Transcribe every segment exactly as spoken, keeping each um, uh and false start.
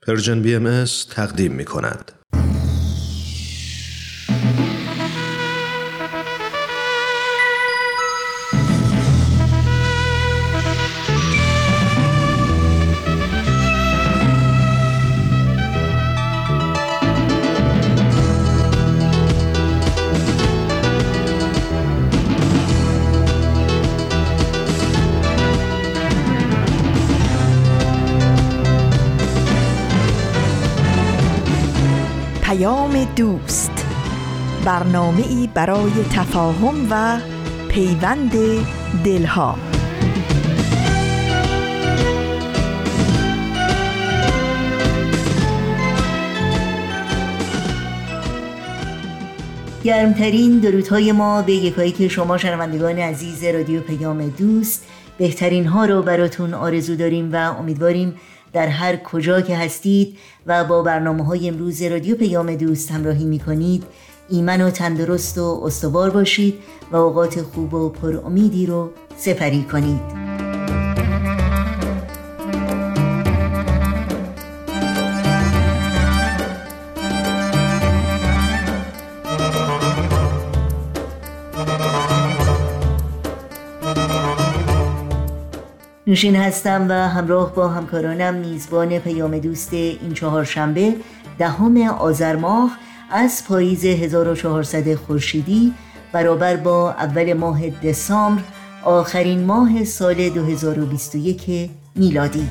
پرژن بی ام اس تقدیم می کند. دوست، برنامه‌ای برای تفاهم و پیوند دلها. گرمترین درودهای ما به یکایک شما شنوندگان عزیز رادیو پیام دوست. بهترین ها رو براتون آرزو داریم و امیدواریم در هر کجا که هستید و با برنامه‌های امروز رادیو پیام دوست همراهی می‌کنید ایمن و تندرست و استوار باشید و اوقات خوب و پر امیدی رو سپری کنید. نوشین هستم و همراه با همکارانم میزبان پیام دوست این چهارشنبه دهم آذر ماه از پاییز هزار و چهارصد خورشیدی برابر با اول ماه دسامبر آخرین ماه سال دو هزار و بیست و یک میلادی.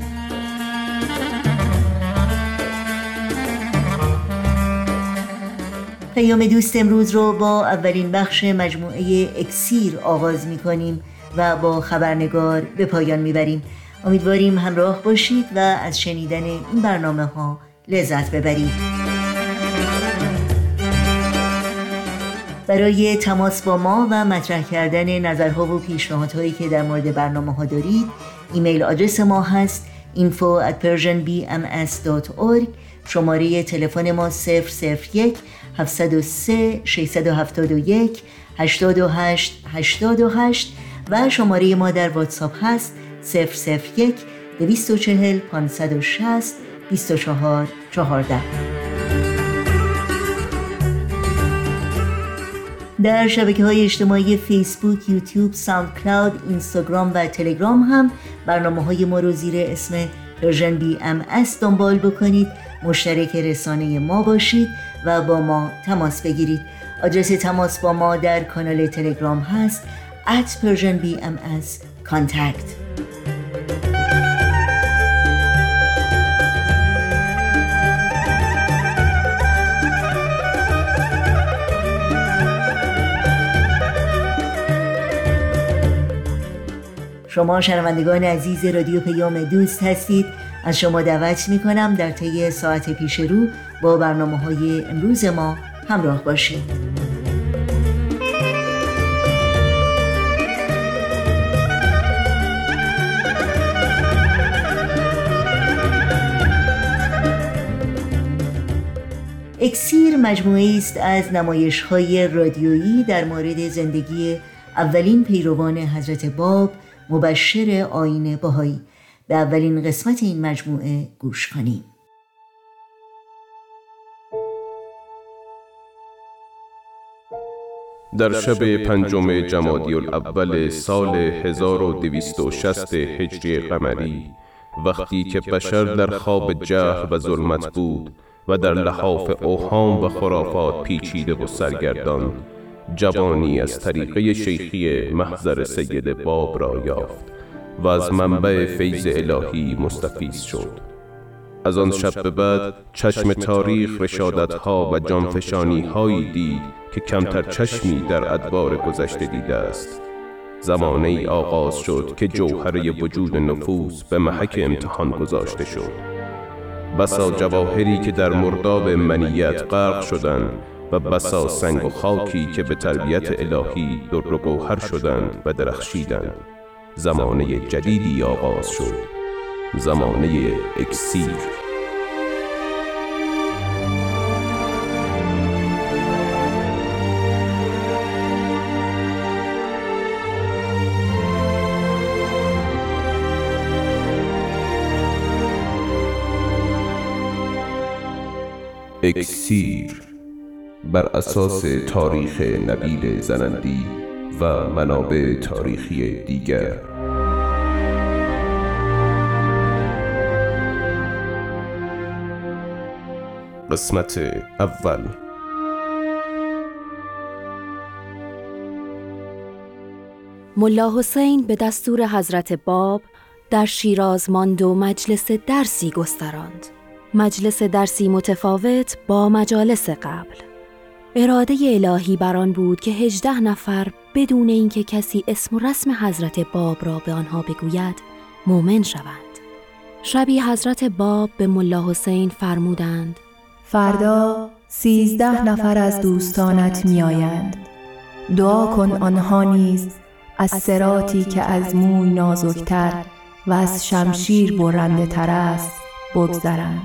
پیام دوست امروز رو با اولین بخش مجموعه اکسیر آغاز می کنیم و با خبرنگار به پایان میبریم. امیدواریم همراه باشید و از شنیدن این برنامه ها لذت ببرید. برای تماس با ما و مطرح کردن نظرها و پیشنهادهایی که در مورد برنامه ها دارید، ایمیل آدرس ما هست info at persian b m s dot org. شماره تلفن ما صفر صفر یک هفت صفر سه شش هفت یک هشت هشت هشت هشت و شماره ما در واتساپ هست صفر صفر یک دویست و چهل پانصد و شصت بیست و چهار چهارده. در شبکه‌های اجتماعی فیسبوک، یوتیوب، ساوند کلاود، اینستاگرام و تلگرام هم برنامه‌های ما رو زیر اسم پرژن بی ام اس دنبال بکنید، مشترک رسانه ما باشید و با ما تماس بگیرید. آدرس تماس با ما در کانال تلگرام هست at persian b m s contact. شما شنوندگان عزیز رادیو پیام دوست هستید. از شما دعوت می کنم در طی ساعت پیش رو با برنامه های امروز ما همراه باشید. اکسیر مجموعه است از نمایش‌های رادیویی در مورد زندگی اولین پیروان حضرت باب مبشر آیین بهایی. به اولین قسمت این مجموعه گوش کنیم. در شب پنجم جمادی الاول سال هزار و دویست و شصت هجری قمری، وقتی که بشر در خواب جهل و ظلمت بود و در لحاف اوهام و خرافات پیچیده و سرگردان، جوانی از طریقه شیخی محضر سید باب را یافت و از منبع فیض الهی مستفیض شد. از آن شب به بعد چشم تاریخ رشادت‌ها و جانفشانی‌هایی دید که کمتر چشمی در ادوار گذشته دیده است. زمانه‌ای آغاز شد که جوهره وجود نفوس به محک امتحان گذاشته شد. بسا جواهری که در مرداب منیت غرق شدند و بسا سنگ و خاکی که به تربیت الهی در و گوهر شدند و درخشیدند. زمانه جدیدی آغاز شد، زمانه اکسیر. اکسیر بر اساس تاریخ نبیل زنندی و منابع تاریخی دیگر. قسمت اول. ملا حسین به دستور حضرت باب در شیراز ماند و مجلس درسی گستراند. مجلس درسی متفاوت با مجالس قبل. اراده الهی بر آن بود که هجده نفر بدون اینکه کسی اسم و رسم حضرت باب را به آنها بگوید مؤمن شوند. شبی حضرت باب به ملا حسین فرمودند: فردا سیزده نفر از دوستانت می آیند. دعا کن آنها نیز از صراطی که از موی نازکتر و از شمشیر برنده تر است بگذرند.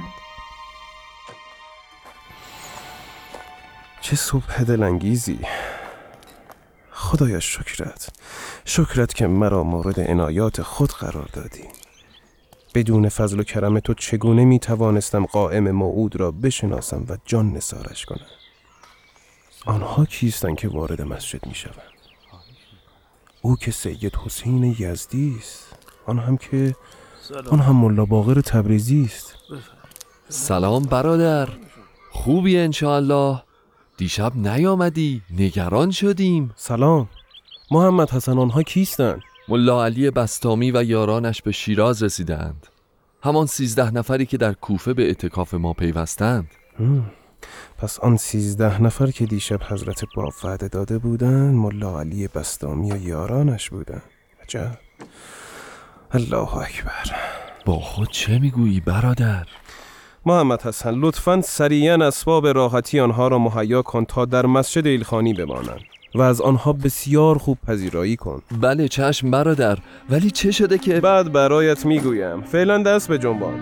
چه صبح دلانگیزی. خدایا شکرت، شکرت که مرا مورد عنایات خود قرار دادی. بدون فضل و کرم تو چگونه می توانستم قائم موعود را بشناسم و جان نثارش کنم؟ آنها کیستند که وارد مسجد می شوند؟ او که سید حسین یزدی است، آن هم که آن هم ملا باقر تبریزی است. سلام برادر، خوبی انشاءالله؟ دیشب نیامدی، نگران شدیم. سلام محمد حسن، آنها کیستند؟ ملا علی بسطامی و یارانش به شیراز رسیدند، همان سیزده نفری که در کوفه به اعتکاف ما پیوستند. پس آن سیزده نفر که دیشب حضرت باب وعده داده بودند ملا علی بسطامی و یارانش بودند. عجب. الله اکبر. با خود چه میگویی برادر؟ محمد حسن، لطفاً سریعاً اسباب راحتی آنها را مهیا کن تا در مسجد ایلخانی بمانند و از آنها بسیار خوب پذیرایی کن. بله چشم برادر، ولی چه شده که؟ بعد برایت میگویم. فعلا دست به جنبان.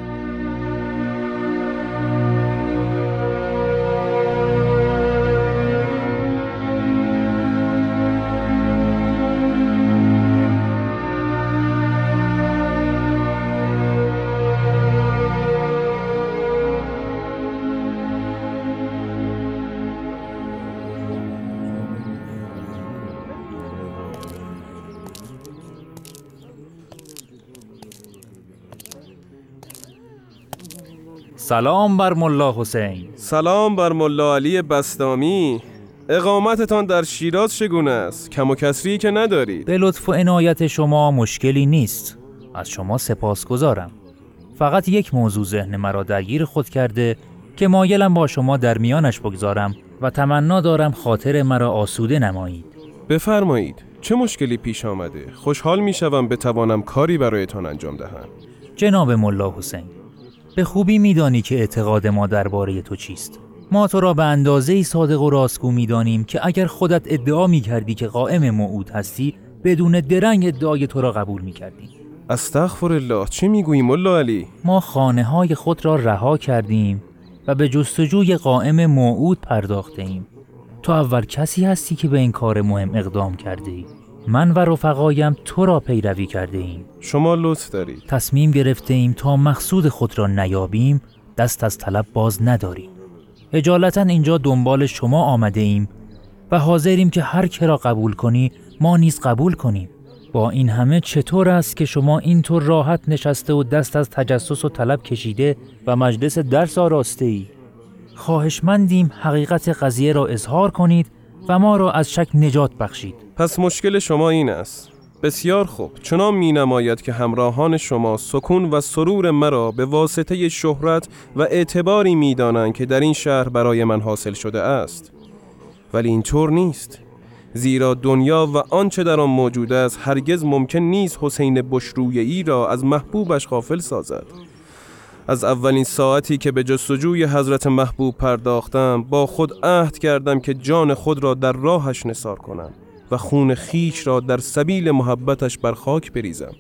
سلام بر ملا حسین. سلام بر ملا علی بسطامی. اقامتتان در شیراز چگونه است؟ کم و کسری که ندارید. به لطف و عنایت شما مشکلی نیست. از شما سپاسگزارم. فقط یک موضوع ذهن مرا درگیر خود کرده که مایلم با شما در میانش بگذارم و تمنا دارم خاطر مرا آسوده نمایید. بفرمایید. چه مشکلی پیش آمده؟ خوشحال میشوم بتوانم کاری برایتان انجام دهم. جناب ملا حسین، به خوبی میدانی که اعتقاد ما درباره تو چیست. ما تو را به اندازه‌ای صادق و راستگو میدانیم که اگر خودت ادعا میکردی که قائم موعود هستی، بدون درنگ ادعای تو را قبول میکردیم. استغفرالله، چه میگویی ملا علی؟ ما خانه های خود را رها کردیم و به جستجوی قائم موعود پرداخته ایم. تو اول کسی هستی که به این کار مهم اقدام کرده ای. من و رفقایم تو را پیروی کرده ایم. شما لطف دارید. تصمیم گرفته ایم تا مقصود خود را نیابیم دست از طلب باز نداریم. اجالتا اینجا دنبال شما آمده ایم و حاضریم که هر که را قبول کنی ما نیز قبول کنیم. با این همه چطور است که شما اینطور راحت نشسته و دست از تجسس و طلب کشیده و مجلس درس آراسته ای؟ خواهشمندیم حقیقت قضیه را اظهار کنید و ما را از شک نجات بخشید. پس مشکل شما این است. بسیار خوب. چنان می نماید که همراهان شما سکون و سرور مرا به واسطه شهرت و اعتباری می دانند که در این شهر برای من حاصل شده است. ولی اینطور نیست. زیرا دنیا و آنچه در آن موجود است هرگز ممکن نیست حسین بشرویه‌ای را از محبوبش غافل سازد. از اولین ساعتی که به جستجوی حضرت محبوب پرداختم با خود عهد کردم که جان خود را در راهش نثار کنم و خون خیش را در سبیل محبتش بر خاک بریزم.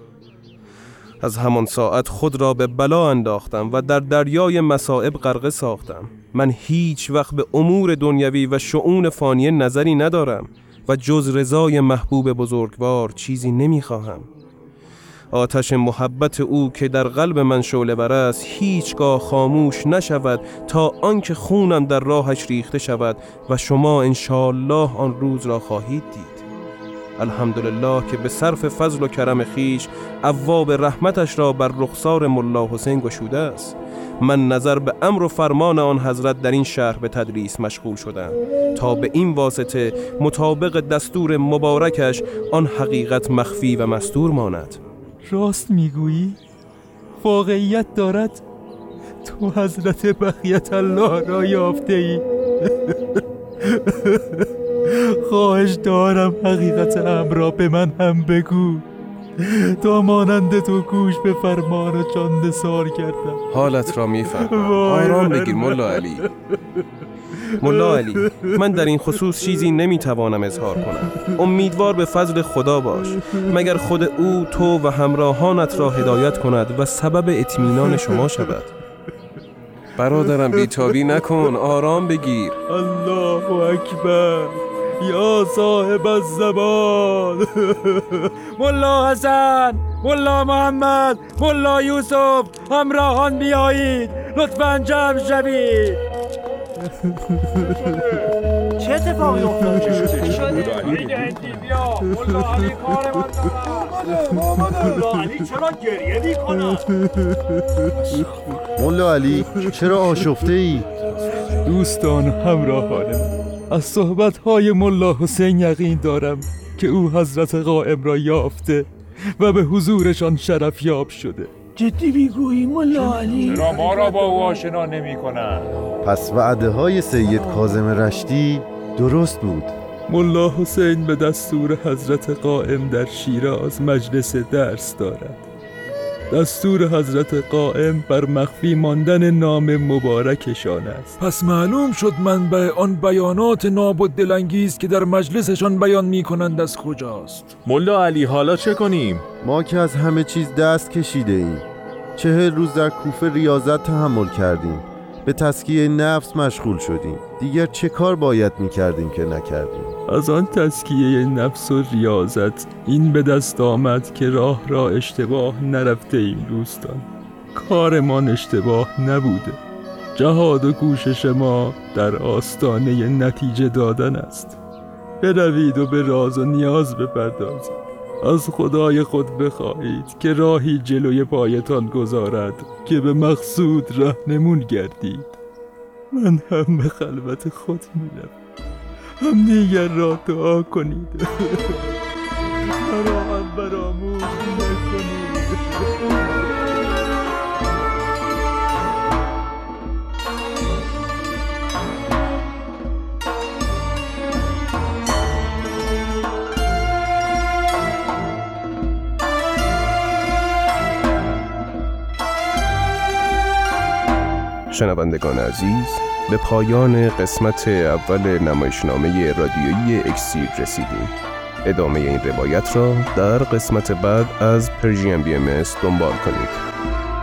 از همان ساعت خود را به بلا انداختم و در دریای مصائب غرقه ساختم. من هیچ وقت به امور دنیوی و شؤون فانی نظری ندارم و جز رضای محبوب بزرگوار چیزی نمیخواهم. آتش محبت او که در قلب من شعله ور است هیچگاه خاموش نشود تا آنکه خونم در راهش ریخته شود و شما انشاءالله آن روز را خواهید دید. الحمدلله که به صرف فضل و کرم خیش ابواب رحمتش را بر رخسار ملا حسین گشوده است. من نظر به امر و فرمان آن حضرت در این شهر به تدریس مشغول شدم تا به این واسطه مطابق دستور مبارکش آن حقیقت مخفی و مستور ماند. راست میگویی؟ واقعیت دارد؟ تو حضرت بقیت الله را یافته ای؟ خواهش دارم حقیقت امر را به من هم بگو تا مانند تو گوش به فرمان و چانده سار کردم. حالت را میفهمم، آرام بگیر ملا علی. ملا علی، من در این خصوص چیزی نمیتوانم اظهار کنم. امیدوار به فضل خدا باش، مگر خود او تو و همراهانت را هدایت کند و سبب اطمینان شما شود. برادرم بیتابی نکن، آرام بگیر. الله اکبر یا صاحب الزمان. ملا حسن، ملا محمد، ملا یوسف، همراهان بیایید، لطفاً جمع شوید. چه اتفاقی افتاد؟ چه شده؟ چه شده؟ بیا ملا علی کارمان دارد. ملا علی چرا گریه می‌کند؟ ملا علی چرا آشفته ای؟ دوستان همراهان، از صحبت‌های ملا حسین یقین دارم که او حضرت قائم را یافته و به حضورشان شرف یاب شده. جدی میگویی ملا علی؟ چرا ما را با او آشنا نمی‌کنند؟ پس وعده های سید کاظم رشتی درست بود. ملا حسین به دستور حضرت قائم در شیراز مجلس درس دارد. دستور حضرت قائم بر مخفی ماندن نام مبارکشان است. پس معلوم شد منبع آن بیانات ناب و دلانگیز که در مجلسشان بیان می کنند از کجاست. ملا علی حالا چه کنیم؟ ما که از همه چیز دست کشیده ایم. چهل روز در کوفه ریاضت تحمل کردیم، به تزکیه نفس مشغول شدیم. دیگر چه کار باید می کردیم که نکردیم؟ از آن تزکیه نفس و ریاضت این به دست آمد که راه را اشتباه نرفته ایم دوستان. کارمان اشتباه نبوده. جهاد و کوشش ما در آستانه نتیجه دادن است. بروید و به راز و نیاز بپردازید. از خدای خود بخواهید که راهی جلوی پایتان گذارد که به مقصود راهنمون گردید. من هم به خلوت خود میرم، هم دیگر را دعا کنید. مرا هم فراموش نکنید. شنوندگان عزیز، به پایان قسمت اول نمایشنامه رادیویی اکسیر رسیدیم. ادامه این روایت را در قسمت بعد از پرژین بی ام اس دنبال کنید.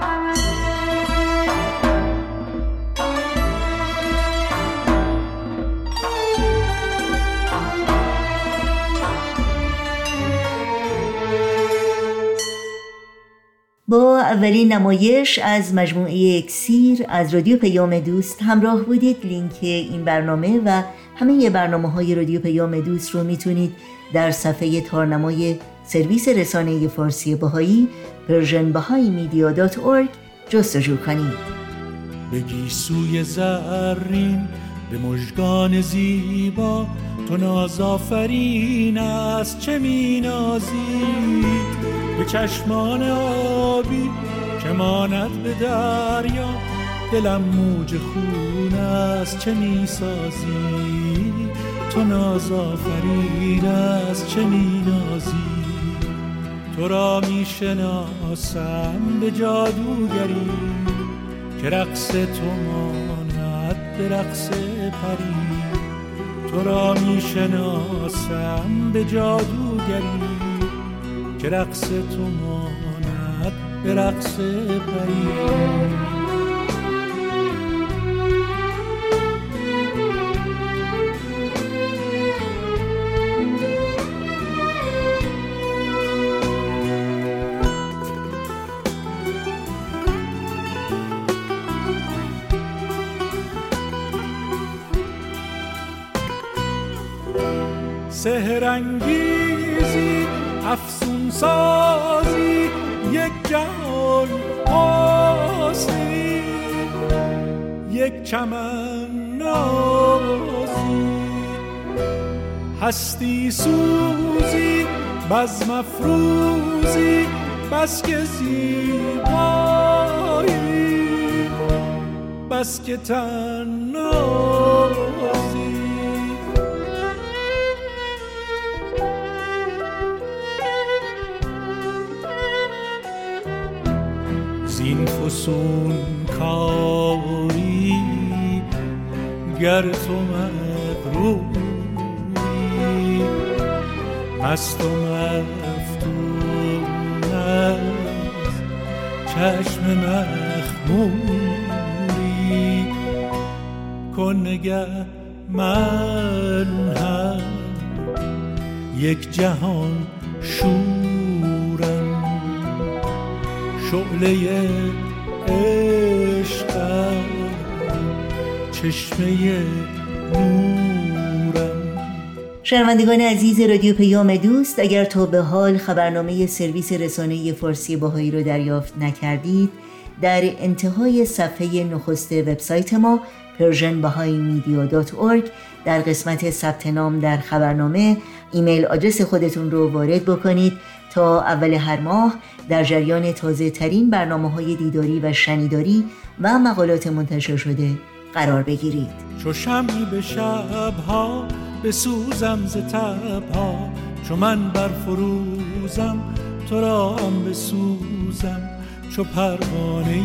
با اولین نمایش از مجموعه اکسیر از رادیو پیام دوست همراه بودید. لینک این برنامه و همه برنامه های رادیو پیام دوست رو میتونید در صفحه تارنمای سرویس رسانه فارسی بهایی پرژن بهایی مدیا دات اورگ جستجو کنید. به گیسوی زرین به مژگان زیبا تو نازآفرین است چه می نازید. به چشمان آبی که ماند به دریا دلم موج خون است چه می سازی. تو نازآفرین است چه می نازی. تو را می شناسم به جادوگری که رقص تو ماند به رقص پری. تو را می شناسم به جادوگری که رقص تو ماند به رقص پری. سحرانگیزی، افسون سازی، یک جهان آستی، یک چمن نازی، هستی سوزی، بزم افروزی، بس که زیبایی، بس که تنازی. زین فسون کاری گر تو مغروری، مست و مفتون از چشم مخموری، کن نگه من هم یک جهان شورم، شعله عشقم، چشمه نورم. شنوندگان عزیز رادیو پیام دوست، اگر تا به حال خبرنامه سرویس رسانه فارسی بهایی رو دریافت نکردید، در انتهای صفحه نخست وبسایت ما پرژن بهایی مدیا دات اورگ در قسمت ثبت نام در خبرنامه ایمیل آدرس خودتون رو وارد بکنید تا اول هر ماه در جریان تازه ترین برنامه‌های دیداری و شنیداری و مقالات منتشر شده قرار بگیرید. چو شمعی به شبها بسوزم ز تبها، چو من برفروزم تو را هم بسوزم چو پروانه‌ای.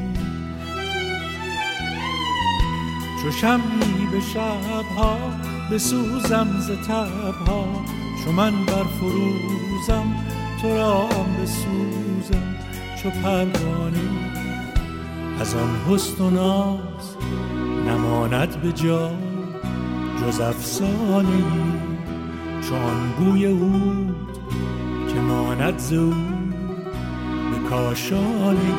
چو شمعی به شبها بسوزم ز تبها، چو من برفروزم تو را هم بسوزم چو پروانه‌ای. از آن حسن و ناز نماند به جا جز افسانه‌ای، چون بوی عود که ماند ز او به کاشانه‌ای.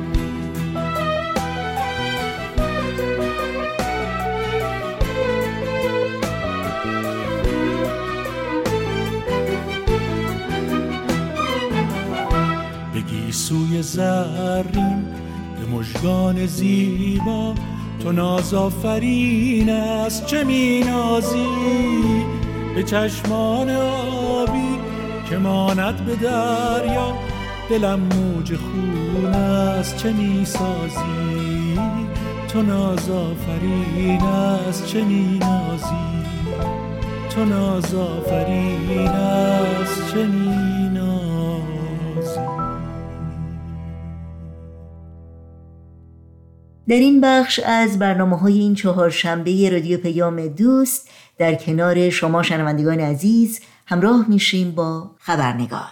بگی سوی زرین به مژگان زیبا، تو نازآفرین است چه می نازی، به چشمان آبی که ماند به دریا، دلم موج خون است چه می سازی، تو نازآفرین است چه می نازی، تو نازآفرین است چه می نازی. در این بخش از برنامه‌های این چهارشنبه رادیو پیام دوست در کنار شما شنوندگان عزیز همراه میشیم با خبرنگار.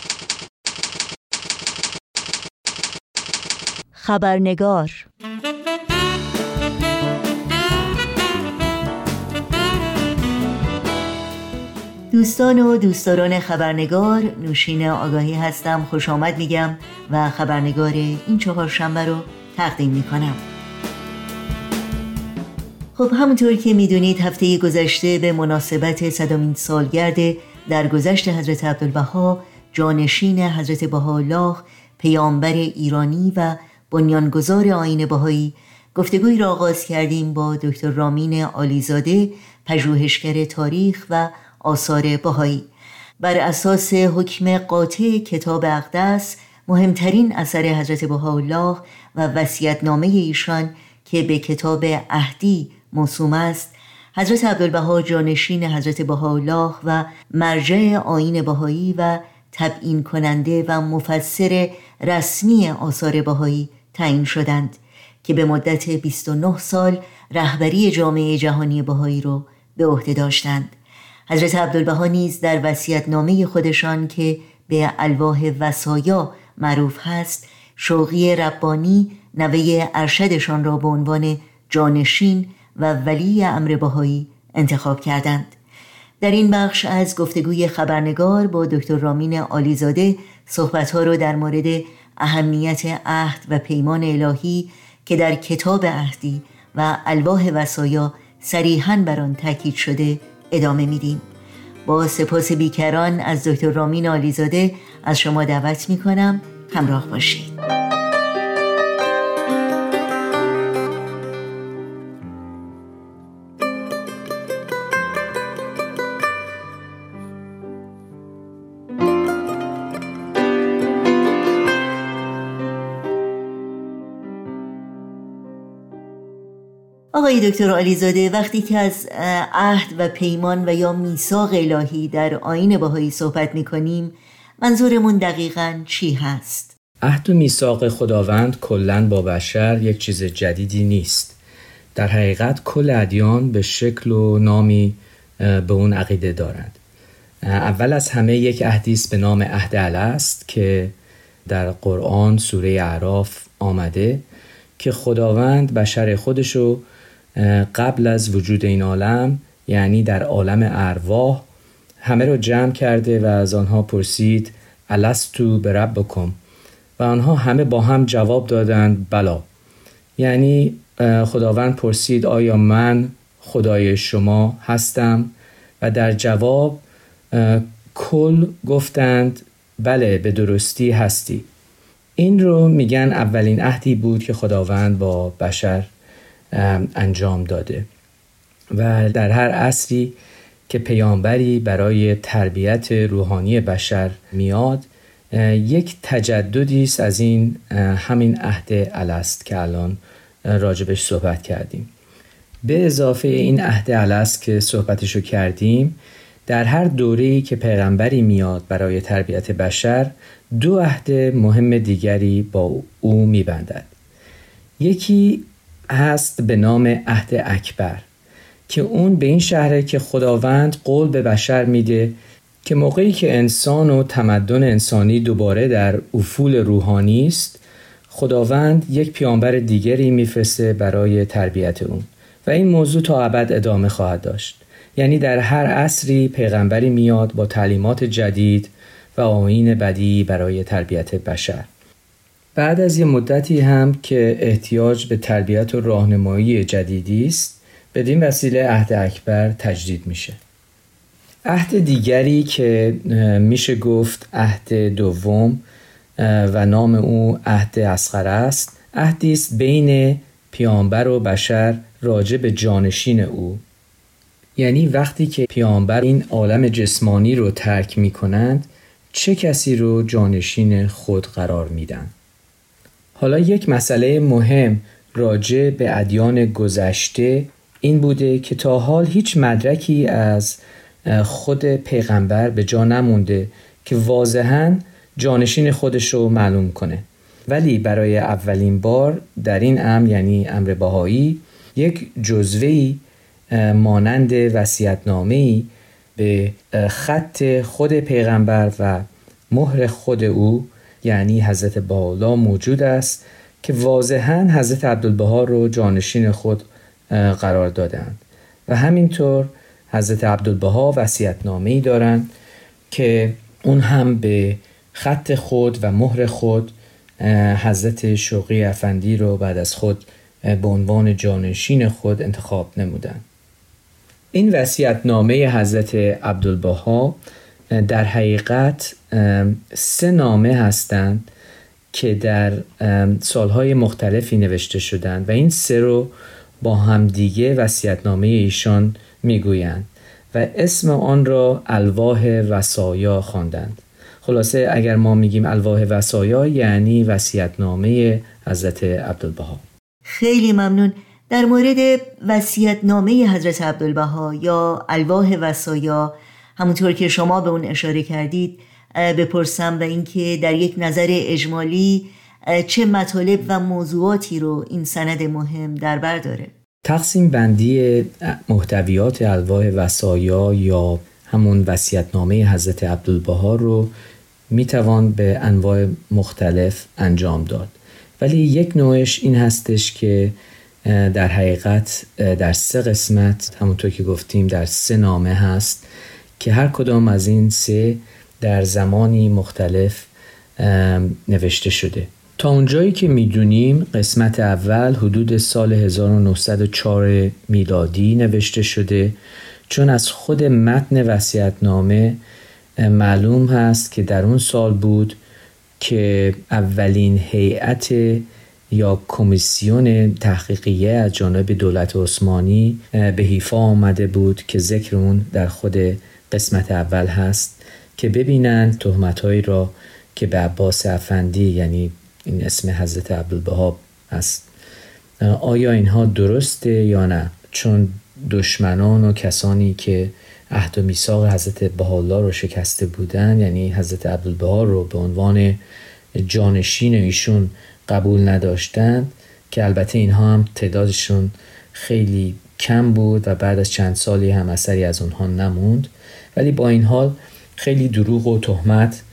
خبرنگار دوستان و دوستداران خبرنگار، نوشین آگاهی هستم. خوش آمد میگم و خبرنگار این چهارشنبه رو تقدیم میکنم. خب همونطور که میدونید هفته گذشته به مناسبت صدمین سالگرد درگذشت حضرت عبدالبها جانشین حضرت بهاءالله پیامبر ایرانی و بنیانگذار آیین بهایی گفتگویی را آغاز کردیم با دکتر رامین عالیزاده، پژوهشگر تاریخ و آثار بهایی. بر اساس حکم قاطع کتاب اقدس، مهمترین اثر حضرت بهاءالله و وصیت‌نامه ایشان که به کتاب اهدی موسوم است، حضرت عبدالبها جانشین حضرت بهاءالله و مرجع آیین بهایی و تبیین کننده و مفسر رسمی آثار بهایی تعیین شدند که به مدت بیست و نه سال رهبری جامعه جهانی بهایی را به عهده داشتند. حضرت عبدالبها نیز در وصیت‌نامه خودشان که به الواح وصایا معروف هست، شوقی ربانی نوه ارشدشان را به عنوان جانشین و ولی امر بهایی انتخاب کردند. در این بخش از گفتگوی خبرنگار با دکتر رامین عالیزاده صحبت‌ها را در مورد اهمیت عهد و پیمان الهی که در کتاب اهدی و الواح وصایا صریحاً بر آن تاکید شده ادامه میدیم. با سپاس بیکران از دکتر رامین عالیزاده از شما دعوت می کنم همراه باشید. آقای دکتر عالیزاده، وقتی که از عهد و پیمان و یا میثاق الهی در آیین بهایی صحبت می‌کنیم، منظورمون دقیقاً چی هست؟ عهد و میثاق خداوند کلاً با بشر یک چیز جدیدی نیست. در حقیقت کل ادیان به شکل و نامی به اون عقیده دارند. اول از همه یک عهدی است به نام عهد الست که در قرآن سوره اعراف آمده که خداوند بشر خودشو قبل از وجود این عالم، یعنی در عالم ارواح، همه رو جمع کرده و از آنها پرسید الستو بربکم و آنها همه با هم جواب دادند بلا. یعنی خداوند پرسید آیا من خدای شما هستم و در جواب کل گفتند بله به درستی هستی. این رو میگن اولین عهدی بود که خداوند با بشر انجام داده و در هر عصری که پیامبری برای تربیت روحانی بشر میاد یک تجددی است از این همین عهد الست که الان راجبش صحبت کردیم. به اضافه این عهد الست که صحبتشو کردیم، در هر دوره‌ای که پیغمبری میاد برای تربیت بشر دو عهد مهم دیگری با او میبندد. یکی هست به نام عهد اکبر که اون به این شهره که خداوند قول به بشر میده که موقعی که انسان و تمدن انسانی دوباره در افول روحانی است، خداوند یک پیامبر دیگری میفرسته برای تربیت اون و این موضوع تا ابد ادامه خواهد داشت. یعنی در هر عصری پیغمبری میاد با تعلیمات جدید و آیین بدی برای تربیت بشر. بعد از یه مدتی هم که احتیاج به تربیت و راهنمایی جدیدی است، بدین وسیله عهد اکبر تجدید میشه. عهد دیگری که میشه گفت عهد دوم و نام او عهد اصغر است، عهدی است بین پیامبر و بشر راجع به جانشین او. یعنی وقتی که پیامبر این عالم جسمانی رو ترک میکنند، چه کسی رو جانشین خود قرار میدن؟ حالا یک مسئله مهم راجع به ادیان گذشته این بوده که تا حال هیچ مدرکی از خود پیغمبر به جا نمونده که واضحاً جانشین خودش رو معلوم کنه. ولی برای اولین بار در این امر، یعنی امر بهایی، یک جزوه‌ای مانند وصیت‌نامه‌ای به خط خود پیغمبر و مهر خود او، یعنی حضرت بهاءالله، موجود است که واضحاً حضرت عبدالبها رو جانشین خود قرار دادند و همینطور حضرت عبدالبها وصیت‌نامه‌ای دارند که اون هم به خط خود و مهر خود حضرت شوقی افندی رو بعد از خود به عنوان جانشین خود انتخاب نمودند. این وصیت‌نامه حضرت عبدالبها در حقیقت سه نامه هستند که در سالهای مختلفی نوشته شدند و این سه رو با هم دیگه وصیت‌نامه ایشان میگویند و اسم آن را الواح وصایا خواندند. خلاصه اگر ما میگیم الواح وصایا یعنی وصیت‌نامه حضرت عبدالبها. خیلی ممنون. در مورد وصیت‌نامه حضرت عبدالبها یا الواح وصایا، همونطور که شما به اون اشاره کردید، بپرسم و اینکه در یک نظر اجمالی چه مطالب و موضوعاتی رو این سند مهم در بر داره؟ تقسیم بندی محتویات الواح وصایا یا همون وصیت‌نامه حضرت عبدالبها رو میتوان به انواع مختلف انجام داد، ولی یک نوعش این هستش که در حقیقت در سه قسمت، همونطور که گفتیم در سه نامه هست که هر کدام از این سه در زمانی مختلف نوشته شده. تا اونجایی که میدونیم قسمت اول حدود سال هزار و نهصد و چهار میلادی نوشته شده، چون از خود متن وصیت‌نامه معلوم هست که در اون سال بود که اولین هیئت یا کمیسیون تحقیقیه از جانب دولت عثمانی به حیفا آمده بود که ذکر اون در خود قسمت اول هست که ببینن تهمت‌هایی را که به عباس افندی، یعنی این اسم حضرت عبدالبها است، آیا اینها درسته یا نه. چون دشمنان و کسانی که عهد و میثاق حضرت بهاءالله رو شکسته بودن، یعنی حضرت عبدالبها رو به عنوان جانشین ایشون قبول نداشتند، که البته اینها هم تعدادشون خیلی کم بود و بعد از چند سالی هم اثری از اونها نموند، ولی با این حال خیلی دروغ و تهمت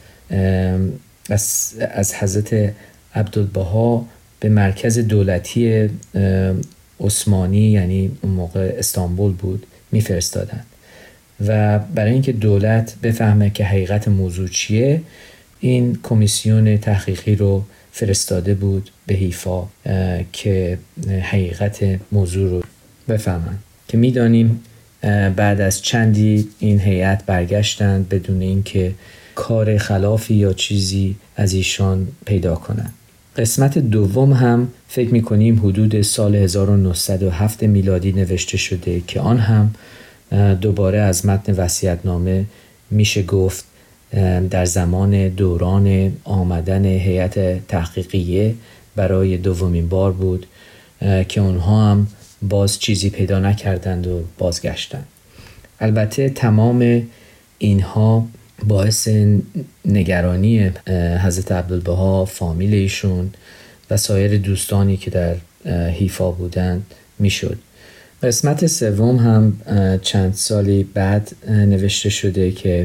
از, از حضرت عبدالبها به مرکز دولتی عثمانی، یعنی اون موقع استانبول بود، میفرستادن و برای اینکه دولت بفهمه که حقیقت موضوع چیه، این کمیسیون تحقیقی رو فرستاده بود به حیفا که حقیقت موضوع رو بفهمن. که میدانیم بعد از چندی این هیئت برگشتند بدون اینکه کار خلافی یا چیزی از ایشان پیدا کنند. قسمت دوم هم فکر میکنیم حدود سال هزار و نهصد و هفت میلادی نوشته شده که آن هم دوباره از متن وصیت‌نامه میشه گفت در زمان دوران آمدن هیئت تحقیقیه برای دومین بار بود که اونها هم باز چیزی پیدا نکردند و بازگشتند. البته تمام اینها باعث نگرانی حضرت عبدالبها، فامیل ایشون و سایر دوستانی که در حیفا بودند میشد. قسمت سوم هم چند سالی بعد نوشته شده که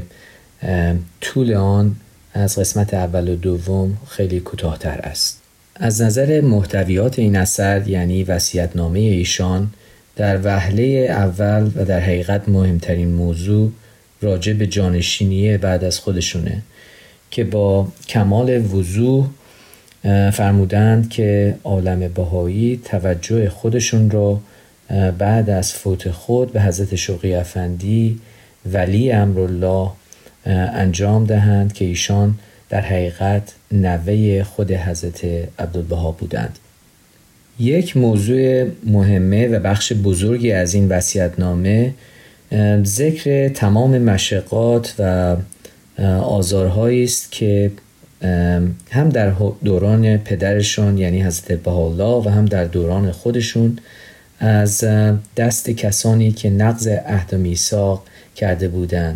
طول آن از قسمت اول و دوم خیلی کوتاه‌تر است. از نظر محتویات این اثر، یعنی وصیت‌نامه ایشان، در وهله اول و در حقیقت مهمترین موضوع راجع به جانشینی بعد از خودشونه که با کمال وضوح فرمودند که عالم بهایی توجه خودشون را بعد از فوت خود به حضرت شوقی افندی ولی امرالله انجام دهند که ایشان در حقیقت نوه خود حضرت عبدالبها بودند. یک موضوع مهمه و بخش بزرگی از این وصیت‌نامه ذکر تمام مشقات و آزارهایی است که هم در دوران پدرشون یعنی حضرت بهاءالله و هم در دوران خودشون از دست کسانی که نقض عهد و میثاق کرده بودند،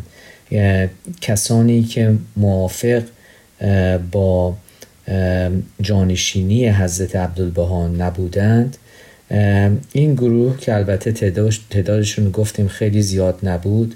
کسانی که موافق با جانشینی حضرت عبدالبها نبودند. این گروه که البته تعدادشون گفتیم خیلی زیاد نبود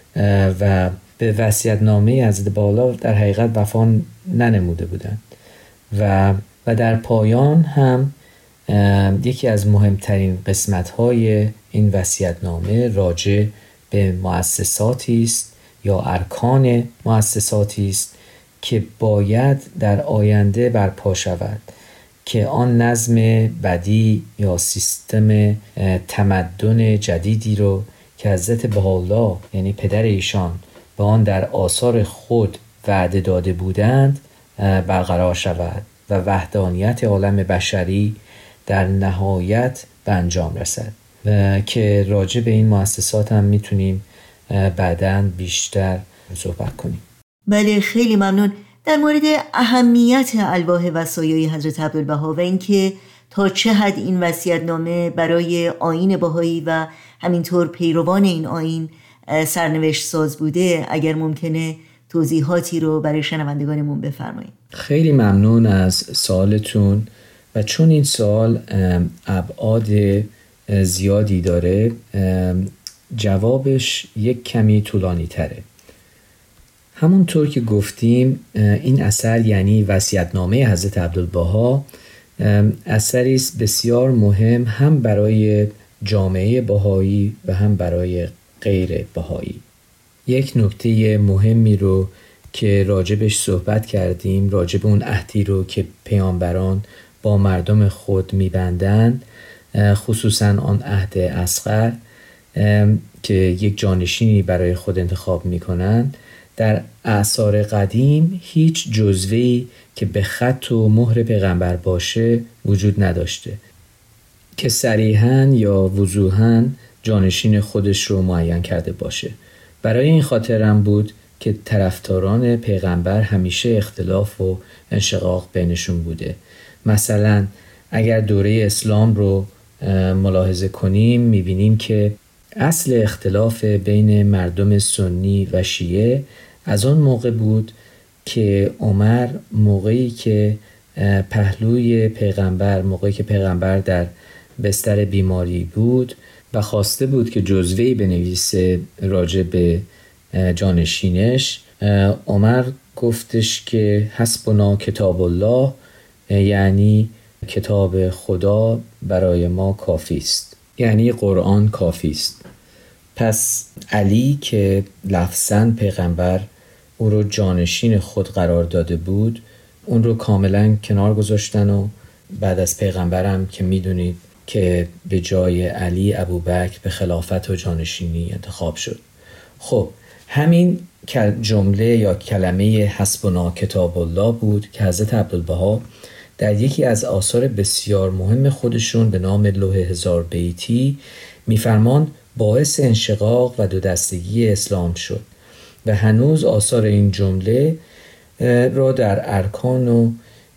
و به وصیت‌نامه حضرت بهاءالله در حقیقت وفا ننموده بودند و و در پایان هم یکی از مهمترین قسمت‌های این وصیت‌نامه راجع به مؤسساتی است یا ارکان مؤسساتی است که باید در آینده برپا شود که آن نظم بدی یا سیستم تمدن جدیدی رو که حضرت بهاءالله یعنی پدر ایشان به آن در آثار خود وعده داده بودند برقرار شود و وحدانیت عالم بشری در نهایت به انجام رسد و که راجع به این مؤسسات هم میتونیم بعداً بیشتر صحبت کنیم. بله، خیلی ممنون. در مورد اهمیت الواح وصایای حضرت عبدالبها و اینکه تا چه حد این وصیت‌نامه برای آیین بهایی و همینطور پیروان این آیین سرنوشت ساز بوده، اگر ممکنه توضیحاتی رو برای شنوندگانمون بفرمایید. خیلی ممنون از سوالتون و چون این سوال ابعاد زیادی داره جوابش یک کمی طولانی تره. همونطور که گفتیم این اثر یعنی وصیت‌نامه حضرت عبدالبها اثری است بسیار مهم هم برای جامعه بهایی و هم برای غیر بهایی. یک نکته مهمی رو که راجبش صحبت کردیم، راجب اون عهدی رو که پیامبران با مردم خود میبندند، خصوصا آن عهد اصغر، که یک جانشینی برای خود انتخاب میکنن، در اعصار قدیم هیچ جزوه‌ای که به خط و مهر پیغمبر باشه وجود نداشته که صریحاً یا وضوحاً جانشین خودش رو معین کرده باشه. برای این خاطرم بود که طرفداران پیغمبر همیشه اختلاف و انشقاق بینشون بوده. مثلا اگر دوره اسلام رو ملاحظه کنیم میبینیم که اصل اختلاف بین مردم سنی و شیعه از اون موقع بود که عمر موقعی که پهلوی پیغمبر موقعی که پیغمبر در بستر بیماری بود و خواسته بود که جزوه‌ای بنویسه راجع به جانشینش، عمر گفتش که حسبنا کتاب الله، یعنی کتاب خدا برای ما کافی است، یعنی قرآن کافی است. پس علی که لفظاً پیغمبر او رو جانشین خود قرار داده بود، اون رو کاملاً کنار گذاشتن و بعد از پیغمبرم که میدونید که به جای علی ابوبکر به خلافت و جانشینی انتخاب شد. خب همین جمله یا کلمه حسبنا کتاب الله بود که حضرت عبدالبها در یکی از آثار بسیار مهم خودشون به نام لوح هزار بیتی میفرمان باعث انشقاق و دو دستگی اسلام شد و هنوز آثار این جمله را در ارکان و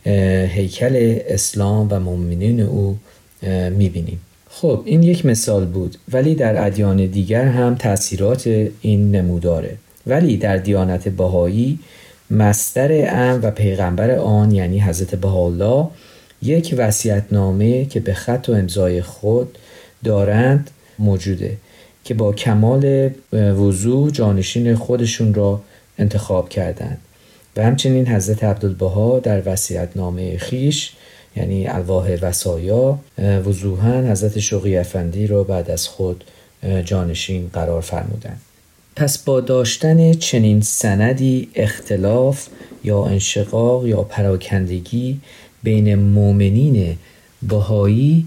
هیکل اسلام و مؤمنین او میبینیم. خب این یک مثال بود، ولی در ادیان دیگر هم تأثیرات این نموداره. ولی در دیانت بهایی مصدر امر و پیغمبر آن یعنی حضرت بهاءالله یک وصیت‌نامه که به خط و امضای خود دارند موجوده که با کمال وضوح جانشین خودشون را انتخاب کردند و همچنین حضرت عبدالبها در وصیت‌نامه خیش یعنی الواح وصایا وضوحاً حضرت شوقی افندی را بعد از خود جانشین قرار فرمودند. پس با داشتن چنین سندی اختلاف یا انشقاق یا پراکندگی بین مؤمنین بهایی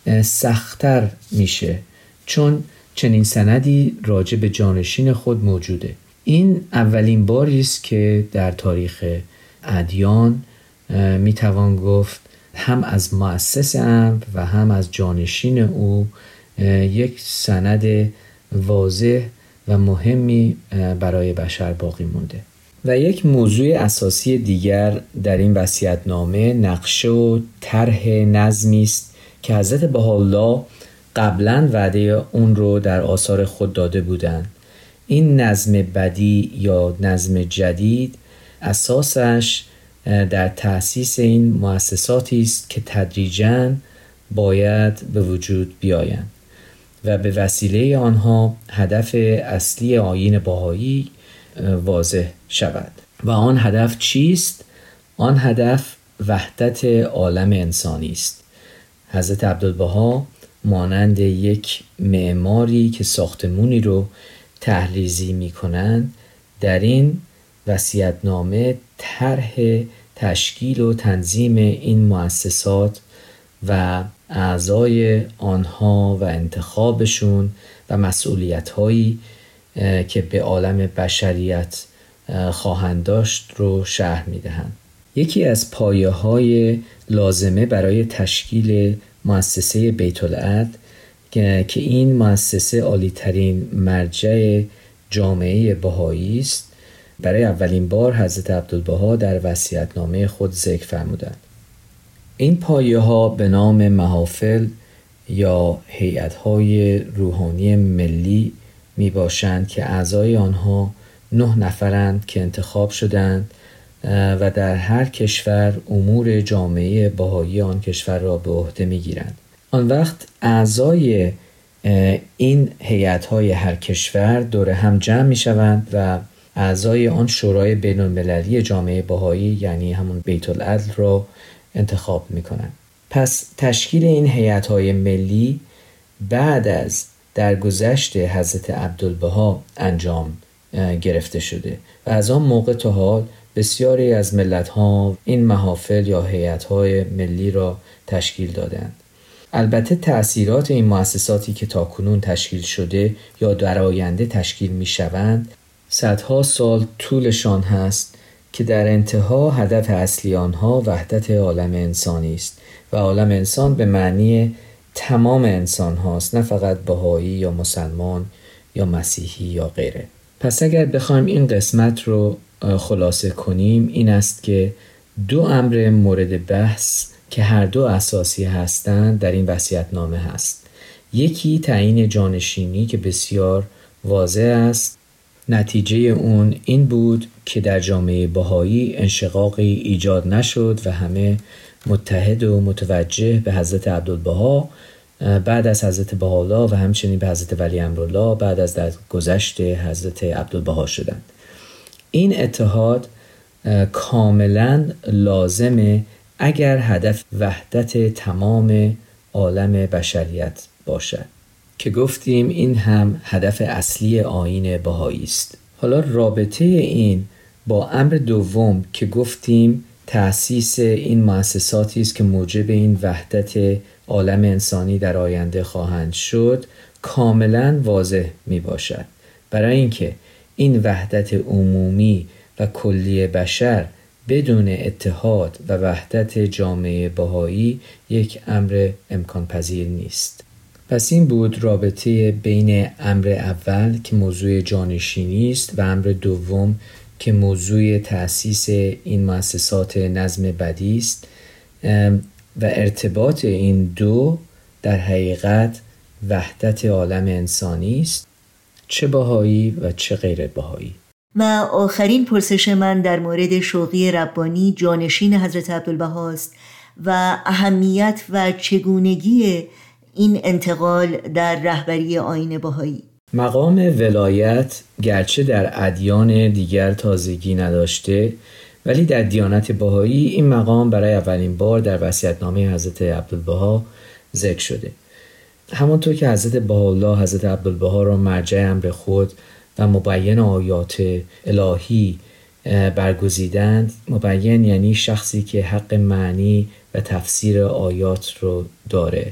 سخت‌تر میشه، چون چنین سندی راجع به جانشین خود موجوده. این اولین باری است که در تاریخ ادیان میتوان گفت هم از مؤسس امر و هم از جانشین او یک سند واضح و مهمی برای بشر باقی مونده. و یک موضوع اساسی دیگر در این وصیت‌نامه نقشه و طرح نظمی است که حضرت بهاءالله قبلا وعده اون رو در آثار خود داده بودند. این نظم بدیع یا نظم جدید اساسش در تأسیس این مؤسساتی است که تدریجاً باید به وجود بیایند و به وسیله آنها هدف اصلی آیین بهایی واضح شود. و آن هدف چیست؟ آن هدف وحدت عالم انسانی است. حضرت عبدالبها مانند یک معماری که ساختمونی رو تحریزی می کنند در این وصیت‌نامه طرح تشکیل و تنظیم این مؤسسات و اعضای آنها و انتخابشون و مسئولیت‌هایی که به عالم بشریت خواهند داشت رو شرح می‌دهند. یکی از پایه‌های لازمه برای تشکیل مؤسسه بیت العدل که این مؤسسه عالی‌ترین مرجع جامعه بهایی است، برای اولین بار حضرت عبدالبها در وصیت‌نامه خود ذکر فرمودند. این پایه‌ها به نام محافل یا هیئت‌های روحانی ملی می باشند که اعضای آنها نه نفرند که انتخاب شدند و در هر کشور امور جامعه بهایی آن کشور را به عهده می گیرند. آن وقت اعضای این هیئت‌های هر کشور دور هم جمع می شوند و اعضای آن شورای بین المللی جامعه بهایی یعنی همون بیت العدل را انتخاب می کنند. پس تشکیل این هیئت‌های ملی بعد از درگذشت حضرت عبدالبها انجام گرفته شده و از آن موقع تا حال بسیاری از ملت‌ها این محافل یا هیئت‌های ملی را تشکیل دادند. البته تأثیرات این مؤسساتی که تاکنون تشکیل شده یا در آینده تشکیل می شوند صدها سال طولشان هست که در انتها هدف اصلی آنها وحدت عالم انسانی است و عالم انسان به معنی تمام انسان هاست، نه فقط بهایی یا مسلمان یا مسیحی یا غیره. پس اگر بخوایم این قسمت رو خلاصه کنیم این است که دو امر مورد بحث که هر دو اساسی هستند در این وصیت‌نامه هست. یکی تعیین جانشینی که بسیار واضح است. نتیجه اون این بود که در جامعه بهایی انشقاقی ایجاد نشد و همه متحد و متوجه به حضرت عبدالبها بعد از حضرت بهاءالله و همچنین به حضرت ولی امرالله بعد از درگذشت حضرت عبدالبها شدند. این اتحاد کاملا لازمه اگر هدف وحدت تمام عالم بشریت باشد که گفتیم این هم هدف اصلی آیین بهایی است. حالا رابطه این با امر دوم که گفتیم تأسیس این مؤسساتی است که موجب این وحدت عالم انسانی در آینده خواهند شد کاملا واضح می باشد، برای اینکه این وحدت عمومی و کلی بشر بدون اتحاد و وحدت جامعه بهایی یک امر امکان پذیر نیست. پس این بود رابطه بین امر اول که موضوع جانشینی است و امر دوم که موضوع تأسیس این مؤسسات نظم بدی است و ارتباط این دو در حقیقت وحدت عالم انسانی است، چه بهایی و چه غیر بهایی. و آخرین پرسش من در مورد شوقی ربانی جانشین حضرت عبدالبها است و اهمیت و چگونگی این انتقال در رهبری آیین بهایی. مقام ولایت گرچه در ادیان دیگر تازگی نداشته ولی در دیانت بهایی این مقام برای اولین بار در وصیت‌نامه حضرت عبدالبها ذکر شده. همانطور که حضرت بهاءالله حضرت عبدالبها را مرجع امر خود و مبین آیات الهی برگزیدند، مبین یعنی شخصی که حق معنی و تفسیر آیات رو داره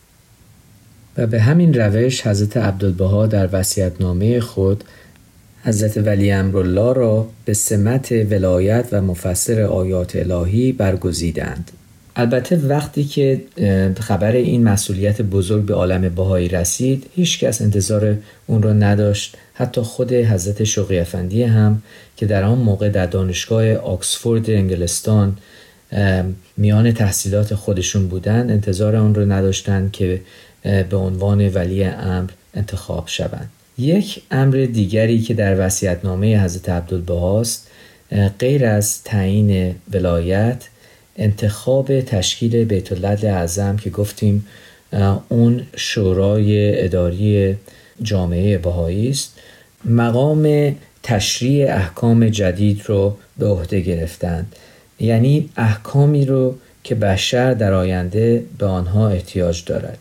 و به همین روش حضرت عبدالبها در وصیت‌نامه خود حضرت ولی امرالله را به سمت ولایت و مفسر آیات الهی برگزیدند. البته وقتی که خبر این مسئولیت بزرگ به عالم بهایی رسید هیچ کس انتظار اون را نداشت، حتی خود حضرت شوقی افندی هم که در آن موقع در دانشگاه آکسفورد انگلستان میان تحصیلات خودشون بودند انتظار اون را نداشتند که به عنوان ولی امر انتخاب شوند. یک امر دیگری که در وصیت‌نامه حضرت عبدالبها است غیر از تعیین ولایت انتخاب تشکیل بیت العدل اعظم که گفتیم اون شورای اداری جامعه بهایی است، مقام تشریع احکام جدید رو به عهده گرفتند، یعنی احکامی رو که بشر در آینده به آنها احتیاج دارد،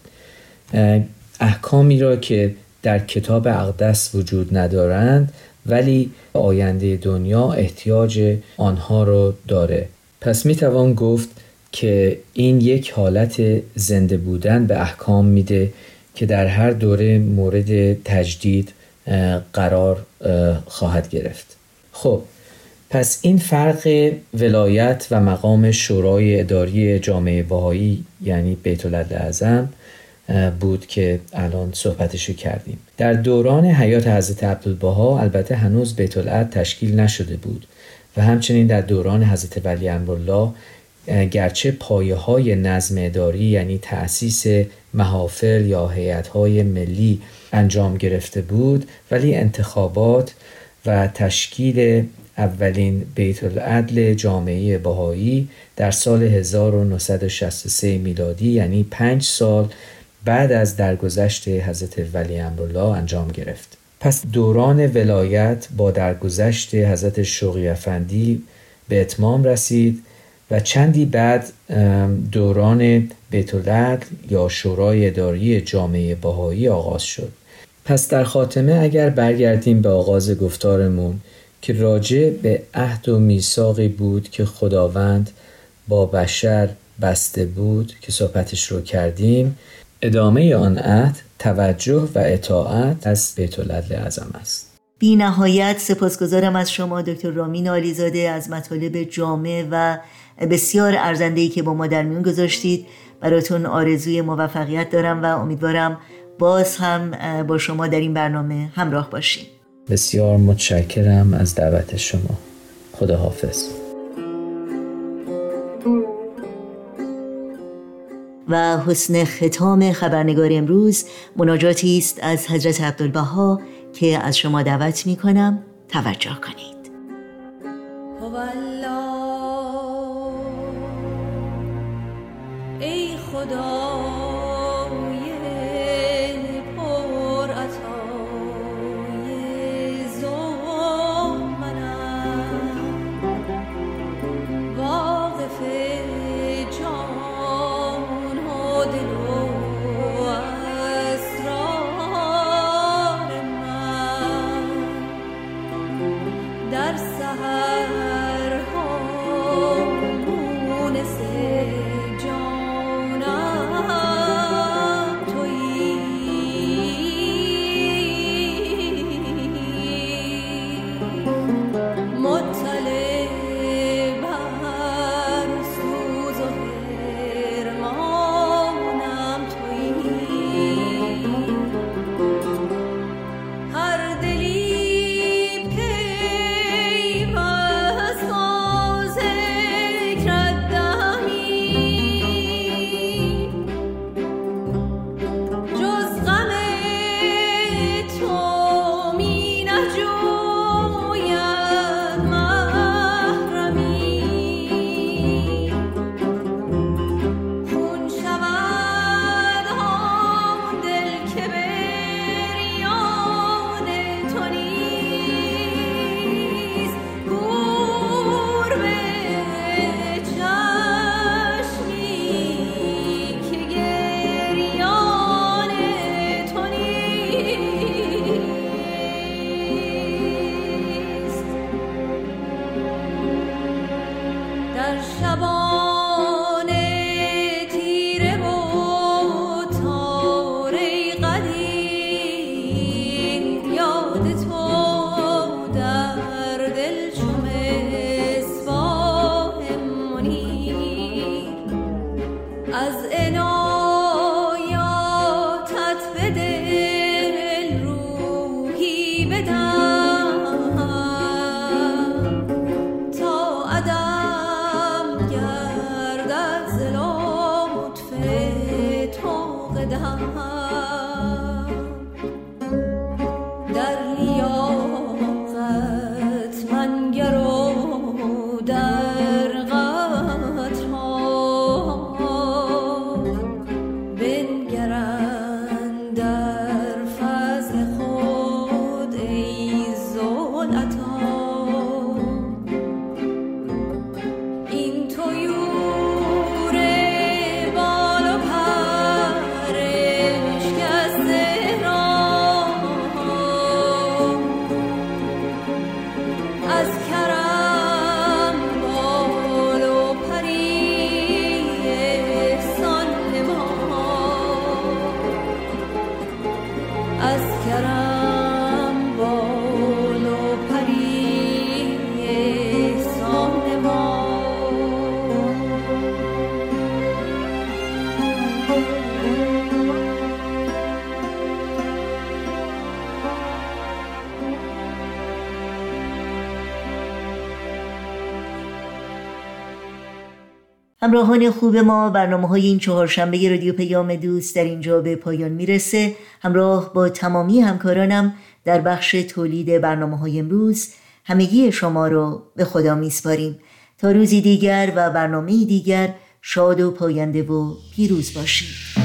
احکامی را که در کتاب اقدس وجود ندارند ولی آینده دنیا احتیاج آنها رو داره. پس می توان گفت که این یک حالت زنده بودن به احکام میده که در هر دوره مورد تجدید قرار خواهد گرفت. خب پس این فرق ولایت و مقام شورای اداری جامعه بهایی یعنی بیت العدل اعظم بود که الان صحبتشو کردیم. در دوران حیات حضرت عبدالبها البته هنوز بیت العدل تشکیل نشده بود و همچنین در دوران حضرت ولی امرالله گرچه پایه های نظم اداری یعنی تأسیس محافل یا هیئت‌های ملی انجام گرفته بود ولی انتخابات و تشکیل اولین بیت العدل جامعه بهایی در سال هزار و نهصد و شصت و سه میلادی یعنی پنج سال بعد از درگذشت حضرت ولی امرالله انجام گرفت. پس دوران ولایت با درگذشت حضرت شوقی افندی به اتمام رسید و چندی بعد دوران بیت العدل یا شورای اداری جامعه بهایی آغاز شد. پس در خاتمه اگر برگردیم به آغاز گفتارمون که راجع به عهد و میثاقی بود که خداوند با بشر بسته بود که صحبتش رو کردیم، ادامه آن عهد توجه و اطاعت از بیت العدل اعظم است. بی نهایت سپاسگزارم از شما دکتر رامین علیزاده از مطالب جامع و بسیار ارزنده‌ای که با ما در میون گذاشتید. براتون آرزوی موفقیت دارم و امیدوارم باز هم با شما در این برنامه همراه باشیم. بسیار متشکرم از دعوت شما. خدا حافظ. و حسن ختام خبرنگار امروز مناجاتی است از حضرت عبدالبها که از شما دعوت می کنم توجه کنید. ای خدای پر عطای ذو منم، واقف جان و دل و اسرار من، در سحرها مونس همراهان خوب ما، برنامه های این چهارشنبه رادیو پیام دوست در اینجا به پایان میرسه. همراه با تمامی همکارانم در بخش تولید برنامه های امروز همگی شما رو به خدا میسپاریم. تا روزی دیگر و برنامه دیگر شاد و پاینده و پیروز باشید.